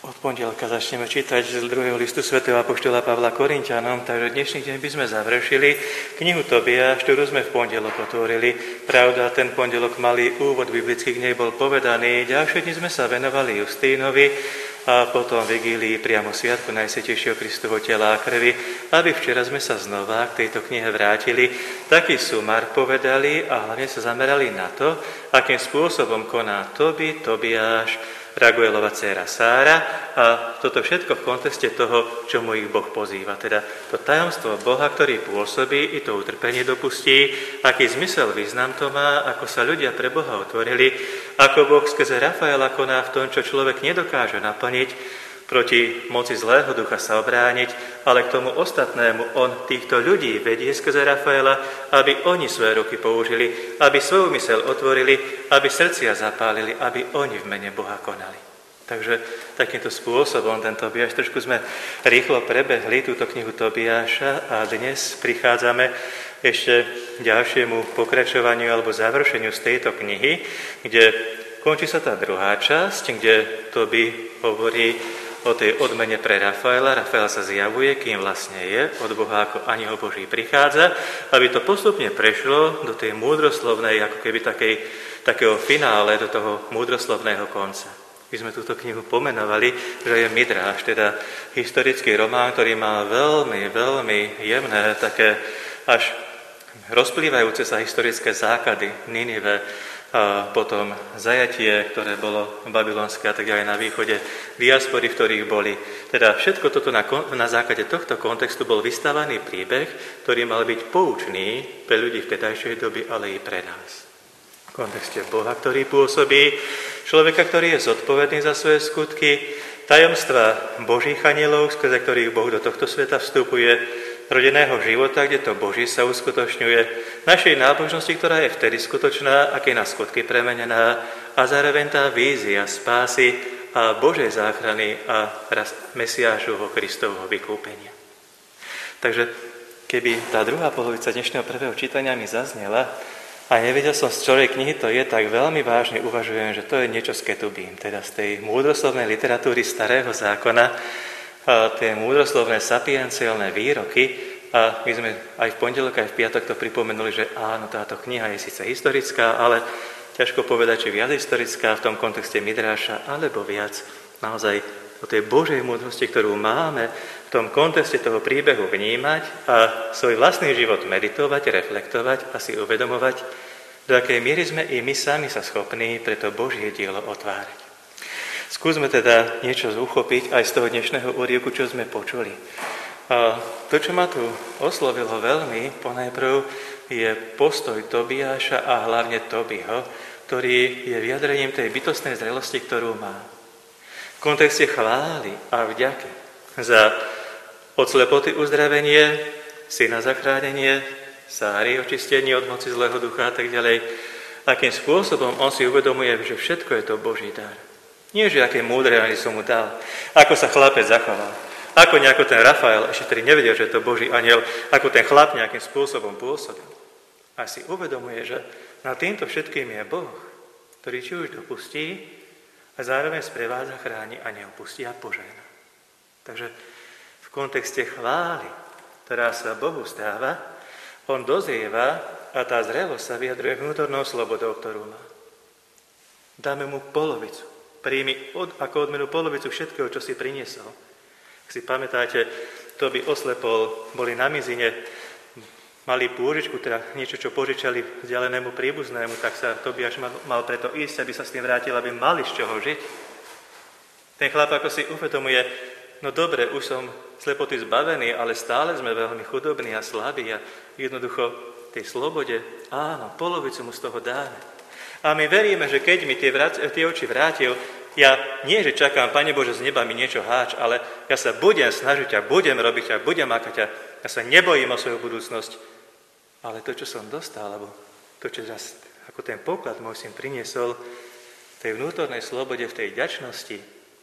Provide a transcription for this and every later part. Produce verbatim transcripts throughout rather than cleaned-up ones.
Od pondelka začneme čítať z druhého listu svätého apoštola Pavla Korinťanom, takže dnešný deň by sme završili knihu Tobiáš, ktorú sme v pondelok otvorili. Pravda, ten pondelok malý úvod biblický k nej bol povedaný. Ďalšie dni sme sa venovali Justínovi a potom vigílii priamo sviatku Najsvätejšieho Kristovho tela a krvi, aby včera sme sa znova k tejto knihe vrátili. Taký sumár povedali a hlavne sa zamerali na to, akým spôsobom koná Tobi, Tobiáš, Raguelova dcéra Sára a toto všetko v kontexte toho, čomu ich Boh pozýva. Teda to tajomstvo Boha, ktorý pôsobí, i to utrpenie dopustí, aký zmysel, význam to má, ako sa ľudia pre Boha otvorili, ako Boh skrze Rafaela koná v tom, čo človek nedokáže naplniť, proti moci zlého ducha sa obrániť, ale k tomu ostatnému on týchto ľudí vedie skrze Rafaela, aby oni svoje ruky použili, aby svoju myseľ otvorili, aby srdcia zapálili, aby oni v mene Boha konali. Takže takýmto spôsobom tento Tobiáš, trošku sme rýchlo prebehli túto knihu Tobiáša a dnes prichádzame ešte k ďalšiemu pokračovaniu alebo završeniu z tejto knihy, kde končí sa tá druhá časť, kde Tobi hovorí o tej odmene pre Rafaela. Rafael sa zjavuje, kým vlastne je, od Boha ako aniel Boží prichádza, aby to postupne prešlo do tej múdroslovnej, ako keby takej, takého finále, do toho múdroslovného konca. My sme túto knihu pomenovali, že je Midráš, teda historický román, ktorý má veľmi, veľmi jemné, také až rozplývajúce sa historické základy Ninive, a potom zajatie, ktoré bolo babylonské a tak ďalej na východe, diaspory, v ktorých boli. Teda všetko toto na, na základe tohto kontextu bol vystavaný príbeh, ktorý mal byť poučný pre ľudí v tedajšej doby, ale i pre nás. V kontexte Boha, ktorý pôsobí, človeka, ktorý je zodpovedný za svoje skutky, tajomstva Božích anielov, skrze ktorých Boh do tohto sveta vstupuje, rodeného života, kde to Boží sa uskutočňuje, našej nábožnosti, ktorá je vtedy skutočná, aké na skutky premenená, a zároveň tá vízia spásy a Božej záchrany a Mesiášovho Kristovho vykúpenia. Takže keby tá druhá polovica dnešného prvého čítania mi zaznela a nevedel som, z ktorej knihy to je, tak veľmi vážne uvažujem, že to je niečo z Ketubím, teda z tej múdroslovnej literatúry Starého zákona, a tie múdroslovné sapienciálne výroky, a my sme aj v pondelok, aj v piatok to pripomenuli, že áno, táto kniha je síce historická, ale ťažko povedať, či viac historická v tom kontexte Midráša, alebo viac naozaj o tej Božej múdrosti, ktorú máme v tom kontexte toho príbehu vnímať a svoj vlastný život meditovať, reflektovať a si uvedomovať, do akej miery sme i my sami sa schopní pre to Božie dielo otvárať. Skúsme teda niečo uchopiť aj z toho dnešného úryvku, čo sme počuli. A to, čo ma tu oslovilo veľmi, ponajprv, je postoj Tobiáša a hlavne Tobiho, ktorý je vyjadrením tej bytostnej zrelosti, ktorú má. V kontexte chvály a vďaky za od slepoty uzdravenie, syna zachránenie, Sáry očistenie od moci zlého ducha a tak ďalej. Akým spôsobom on si uvedomuje, že všetko je to Boží dar. Nie, že aké múdre ani som mu dal, ako sa chlapec zachoval, ako nejako ten Rafael, ešte ktorý nevedel, že je to Boží anjel, ako ten chlap nejakým spôsobom pôsobil. A si uvedomuje, že nad týmto všetkým je Boh, ktorý či už dopustí a zároveň sprevádza, chráni a neopustí a požehná. Takže v kontexte chvály, ktorá sa Bohu stáva, on dozrieva a tá zrelosť sa vyjadruje vnútornou slobodou, ktorú má. Dáme mu polovicu. Príjmi od, ako odmenu polovicu všetkého, čo si priniesol. Ak si pamätáte, to by oslepol, boli na mizine, mali pôžičku, teda niečo, čo požičali vzdialenému príbuznému, tak sa Tobiáš mal, mal preto ísť, aby sa s tým vrátil, aby mali z čoho žiť. Ten chlap ako si uvedomuje, no dobre, už som slepoty zbavený, ale stále sme veľmi chudobní a slabí a jednoducho tej slobode, áno, polovicu mu z toho dáme. A my veríme, že keď mi tie, vrát, tie oči vrátil, ja nie, že čakám, Pane Bože, z neba mi niečo háč, ale ja sa budem snažiť a budem robiť a budem makať a ja sa nebojím o svoju budúcnosť. Ale to, čo som dostal, alebo to, čo raz, ako ten poklad môj syn priniesol, tej vnútornej slobode, v tej vďačnosti,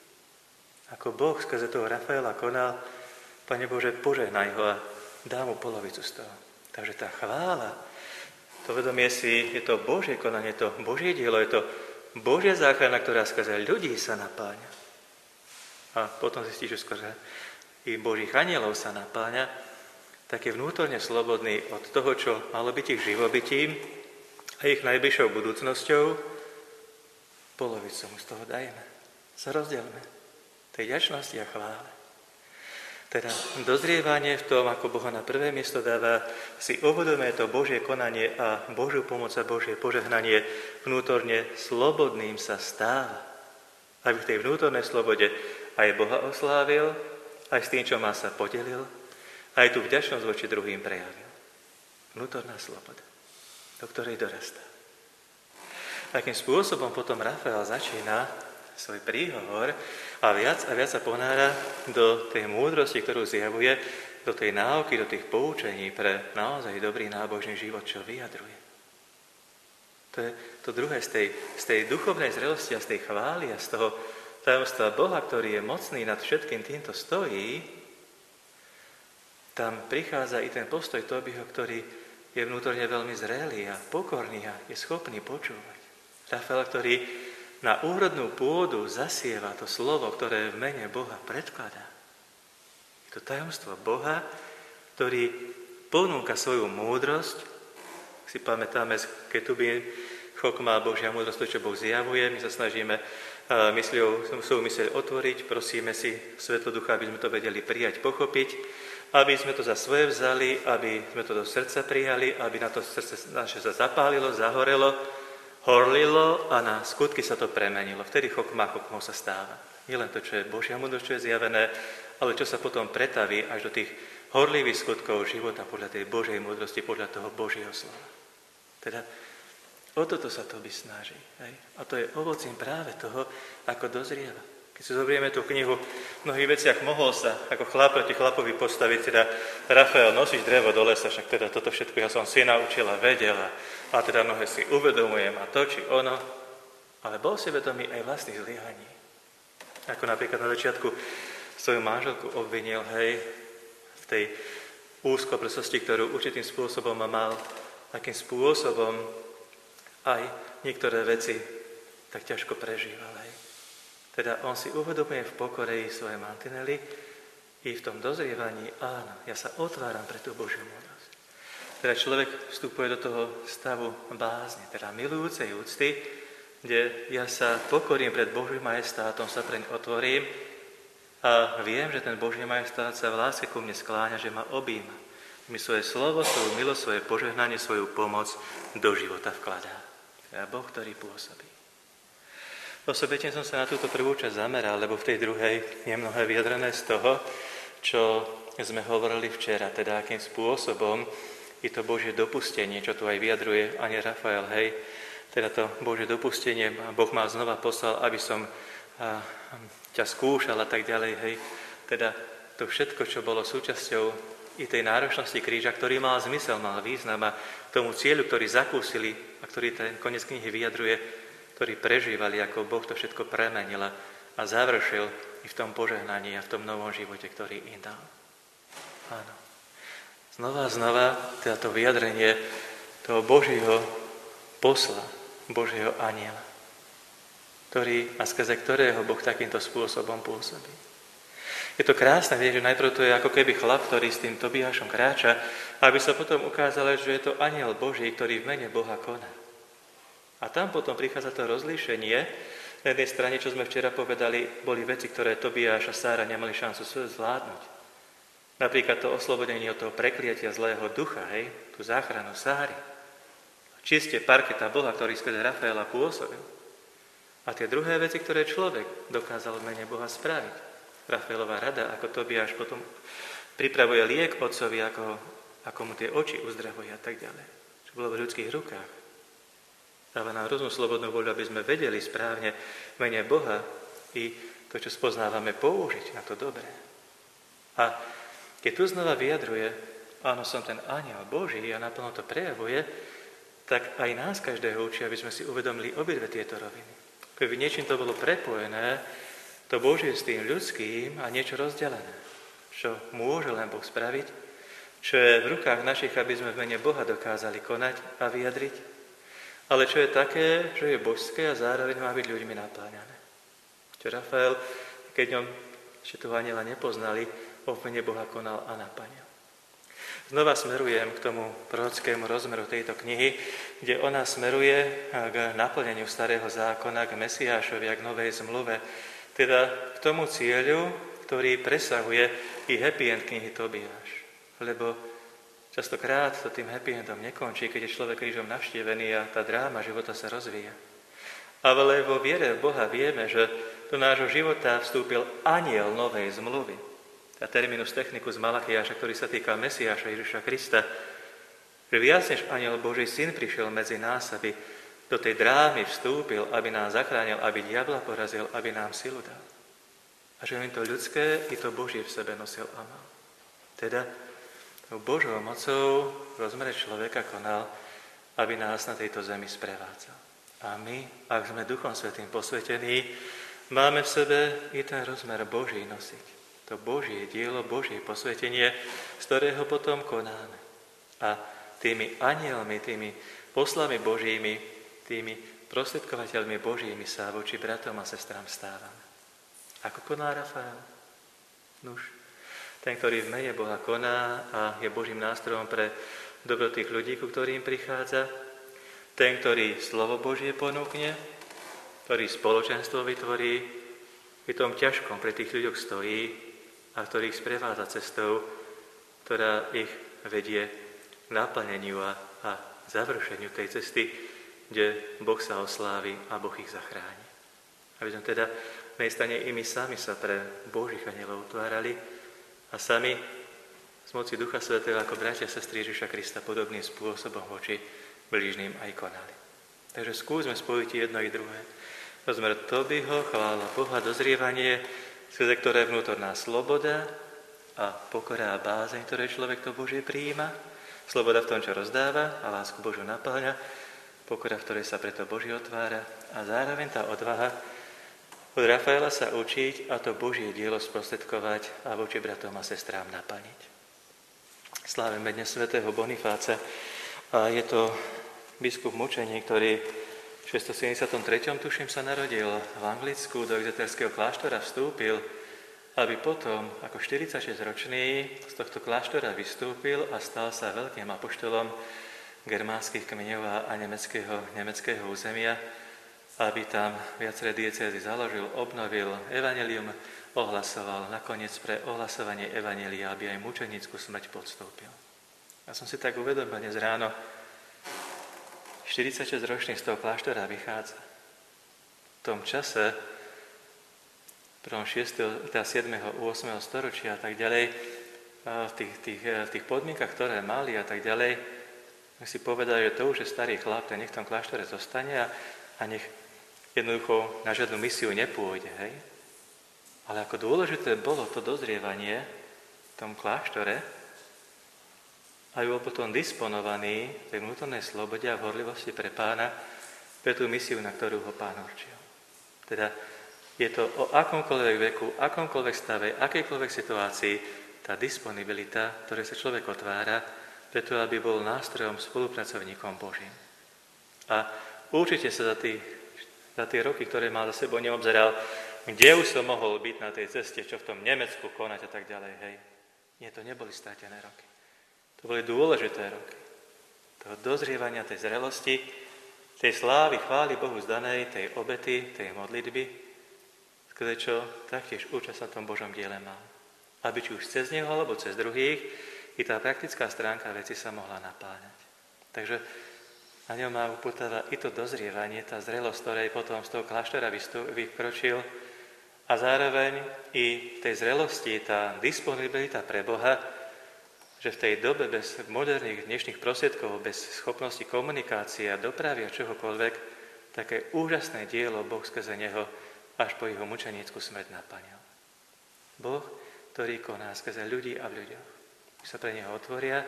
ako Boh skrze toho Rafaela konal, Pane Bože, požehnaj ho a dá mu polovicu z toho. Takže tá chvála, to vedomie si, je to Božie konanie, to Božie dielo, je to Božia záchrana, ktorá skrze ľudí sa napáňa. a potom zistí, že skôr i Božích anielov sa napáňa, tak je vnútorne slobodný od toho, čo malo byť ich živobytím a ich najbližšou budúcnosťou. Polovicu mu z toho dajme, sa rozdielme tej vďačnosti a chvále. Teda dozrievanie v tom, ako Boha na prvé miesto dáva, si uvedomuje to Božie konanie a Božiu pomoc a Božie požehnanie vnútorne slobodným sa stáva. Aby v tej vnútornej slobode aj Boha oslávil, aj s tým, čo má, sa podelil, aj tú vďačnosť voči druhým prejavil. Vnútorná sloboda, do ktorej dorastá. Akým spôsobom potom Rafael začína svoj príhovor a viac a viac sa ponára do tej múdrosti, ktorú zjavuje, do tej náuky, do tých poučení pre naozaj dobrý nábožný život, čo vyjadruje. To je to druhé, z tej, z tej duchovnej zrelosti a z tej chvály a z toho tajomstva Boha, ktorý je mocný nad všetkým týmto stojí, tam prichádza i ten postoj Tobiho, ktorý je vnútorne veľmi zrelý a pokorný a je schopný počúvať. Rafael, ktorý na úrodnú pôdu zasieva to slovo, ktoré v mene Boha predkladá. Je to tajomstvo Boha, ktorý ponúka svoju múdrosť. Si pamätáme, keď tu by chokma Božia múdrosť, to, čo Boh zjavuje, my sa snažíme mysľou, svoju myseľ otvoriť, prosíme si Svetlo Ducha, aby sme to vedeli prijať, pochopiť, aby sme to za svoje vzali, aby sme to do srdca prijali, aby na to srdce naše sa zapálilo, zahorelo, horlilo a na skutky sa to premenilo. Vtedy chokma chokmou sa stáva. Nie len to, čo je Božia múdrosť, čo je zjavené, ale čo sa potom pretaví až do tých horlivých skutkov života podľa tej Božej múdrosti, podľa toho Božieho slova. Teda o toto sa to by snaží. Hej? A to je ovocím práve toho, ako dozrieva. Keď si zoberieme tú knihu, v mnohých veciach mohol sa ako chlap proti chlapovi postaviť, teda Rafael nosiť drevo do lesa, však teda toto všetko ja som si naučil a vedel a, a teda mnohé si uvedomujem a to či ono, ale bol si vedomý aj vlastných zlyhaní. Ako napríklad na začiatku svoju manželku obvinil, hej, v tej úzkoprsosti, ktorú určitým spôsobom mal, akým spôsobom aj niektoré veci tak ťažko prežíval. Hej. Teda on si uvedomuje v pokore svoje mantinely i v tom dozrievaní, áno, ja sa otváram pre tú Božiu múdrosť. Teda človek vstupuje do toho stavu bázne, teda milujúcej úcty, kde ja sa pokorím pred Božím majestátom, sa preň otvorím a viem, že ten Boží majestát sa v láske ku mne skláňa, že ma objíma. Mi svoje slovo, svoju milosť, svoje požehnanie, svoju pomoc do života vkladá. Teda Boh, ktorý pôsobí. Osobitne som sa na túto prvú časť zameral, lebo v tej druhej je mnohé vyjadrené z toho, čo sme hovorili včera, teda akým spôsobom je to Božie dopustenie, čo tu aj vyjadruje ani Rafael, hej, teda to Božie dopustenie, Boh ma znova poslal, aby som a, ťa skúšal a tak ďalej, hej, teda to všetko, čo bolo súčasťou i tej náročnosti kríža, ktorý mal zmysel, mal význam a tomu cieľu, ktorý zakúsili a ktorý ten koniec knihy vyjadruje, ktorí prežívali, ako Boh to všetko premenil a završil i v tom požehnaní a v tom novom živote, ktorý im dal. Áno. Znova a znova teda to vyjadrenie toho Božieho posla, Božieho anjela, ktorý a skrze ktorého Boh takýmto spôsobom pôsobí. Je to krásne, vieš, že najprv to je ako keby chlap, ktorý s tým Tobiášom kráča, aby sa potom ukázalo, že je to anjel Boží, ktorý v mene Boha koná. A tam potom prichádza to rozlíšenie. Na jednej strane, čo sme včera povedali, boli veci, ktoré Tobiáš a Sára nemali šancu zvládnuť. Napríklad to oslobodenie od toho prekliatia zlého ducha, hej, tú záchranu Sáry. Čiste parketa Boha, ktorý skrze Rafaela pôsobil. A tie druhé veci, ktoré človek dokázal v mene Boha spraviť. Rafaelová rada, ako Tobiáš potom pripravuje liek otcovi, ako, ako mu tie oči uzdravuje a tak ďalej. Čo bolo v ľudských rukách. Dáva nám rôznu slobodnú voľu, aby sme vedeli správne v mene Boha i to, čo spoznávame, použiť na to dobré. A keď tu znova vyjadruje, áno, som ten anjel Boží a naplno to prejavuje, tak aj nás každého učí, aby sme si uvedomili obidve tieto roviny. Keby niečím to bolo prepojené, to Božie s tým ľudským a niečo rozdelené, čo môže len Boh spraviť, čo je v rukách našich, aby sme v mene Boha dokázali konať a vyjadriť, ale čo je také, že je božské a zároveň má byť ľuďmi napáňané. Čo Rafael, keď ňom ešte toho anjela nepoznali, vo mene Boha konal a naplnil. Znova smerujem k tomu prorockému rozmeru tejto knihy, kde ona smeruje k naplneniu starého zákona, k Mesiášovi a k novej zmluve, teda k tomu cieľu, ktorý presahuje i happy end knihy Tobiáš. Lebo častokrát to tým happy endom nekončí, keď je človek krížom navštívený a tá dráma života sa rozvíja. Ale vo viere v Boha vieme, že do nášho života vstúpil anjel novej zmluvy. A terminus technicus Malachiáša, ktorý sa týka Mesiáša Ježiša Krista, že viac než anjel Boží syn prišiel medzi nás, aby do tej drámy vstúpil, aby nás zachránil, aby diabla porazil, aby nám silu dal. A že on to ľudské i to Božie v sebe nosil a mal. Teda Božou mocou v rozmere človeka konal, aby nás na tejto zemi sprevádzal. A my, ak sme Duchom Svätým posvetení, máme v sebe i ten rozmer Boží nosiť. To Božie dielo, Božie posvetenie, z ktorého potom konáme. A tými anjelmi, tými poslami Božími, tými prostredkovateľmi Božími sa voči bratom a sestrám stávame. Ako koná Rafael? Nuž, ten, ktorý v mene Boha koná a je Božím nástrojom pre dobro tých ľudí, ku ktorým prichádza, ten, ktorý slovo Božie ponúkne, ktorý spoločenstvo vytvorí, v tom ťažkom pre tých ľuďoch stojí a ktorý ich sprevádza cestou, ktorá ich vedie k naplneniu a, a završeniu tej cesty, kde Boh sa oslávi a Boh ich zachráni. Aby sme teda v nej stane i my sami sa pre Božích anjelov utvárali a sami z moci Ducha Svätého ako bratia a sestry Ježiša Krista podobným spôsobom voči blížnym aj konali. Takže skúsme spojiť jedno i druhé. Rozmer Tobyho, chvála Boha, dozrievanie, skrze ktoré vnútorná sloboda a pokora a bázeň, ktoré človek to Božie prijíma, sloboda v tom, čo rozdáva a lásku Božiu napĺňa, pokora, v ktorej sa preto Boží otvára a zároveň tá odvaha od Rafaela sa učiť a to Božie dielo sprostredkovať a voči bratom a sestrám naplniť. Slávime dnes svätého Bonifáca a je to biskup mučení, ktorý v šesťstosedemdesiattri. tuším sa narodil v Anglicku, do exeterského kláštora vstúpil, aby potom ako štyridsaťšesťročný z tohto kláštora vystúpil a stal sa veľkým apoštolom germánskych kmeňov a nemeckého, nemeckého územia, aby tam viaceré diecézy založil, obnovil, evanjelium ohlasoval, nakoniec pre ohlasovanie evanjelia, aby aj mučenickú smrť podstúpil. Ja som si tak uvedomil dnes ráno, štyridsaťšesťročný z toho kláštora vychádza. V tom čase, v prvom šiesteho, siedmeho ôsmeho storočia a tak ďalej, v tých, tých, v tých podmienkach, ktoré mali a tak ďalej, si povedali, že to už je starý chlap, ten nech v tom kláštore zostane a, a nech jednoducho na žiadnu misiu nepôjde. Hej? Ale ako dôležité bolo to dozrievanie v tom kláštore, a bol potom disponovaný v tej vnútornej slobode a v horlivosti pre Pána pre tú misiu, na ktorú ho Pán určil. Teda je to o akomkoľvek veku, akomkoľvek stave, akejkoľvek situácii, tá disponibilita, ktoré sa človek otvára, preto aby bol nástrojom, spolupracovníkom Božím. A určite sa za, tý, za tie roky, ktoré mal za sebou, neobzeral, kde už som mohol byť na tej ceste, čo v tom Nemecku konať a tak ďalej. Hej. Nie, to neboli stratené roky. To boli dôležité roky. Toho dozrievania, tej zrelosti, tej slávy, chvály Bohu zdanej, tej obety, tej modlitby, skrze čo taktiež účasť na tom Božom diele mal. Aby či už cez neho, alebo cez druhých, i tá praktická stránka veci sa mohla napáňať. Takže na ňom má uputáva i to dozrievanie, tá zrelosť, ktorej potom z toho kláštora vykročil a zároveň i v tej zrelosti tá disponibilita pre Boha, že v tej dobe bez moderných dnešných prostriedkov, bez schopnosti komunikácie a dopravy a čohokoľvek, také úžasné dielo Boh skrze neho až po jeho mučenícku smrť naplnil. Boh, ktorý koná skrze ľudí a v ľuďoch, sa pre neho otvoria,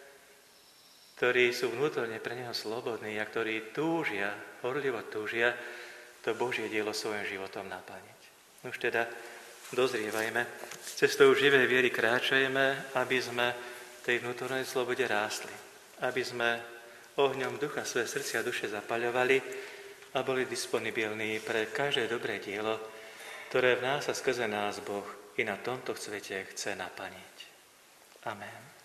ktorí sú vnútorne pre neho slobodní a ktorí túžia, horlivo túžia to Božie dielo svojim životom naplniť. Už teda dozrievajme, cestou živej viery kráčajme, aby sme tej vnútornej slobode rástli, aby sme ohňom ducha svoje srdcia a duše zapaľovali a boli disponibilní pre každé dobré dielo, ktoré v nás a skrze nás Boh i na tomto svete chce naplniť. Amen.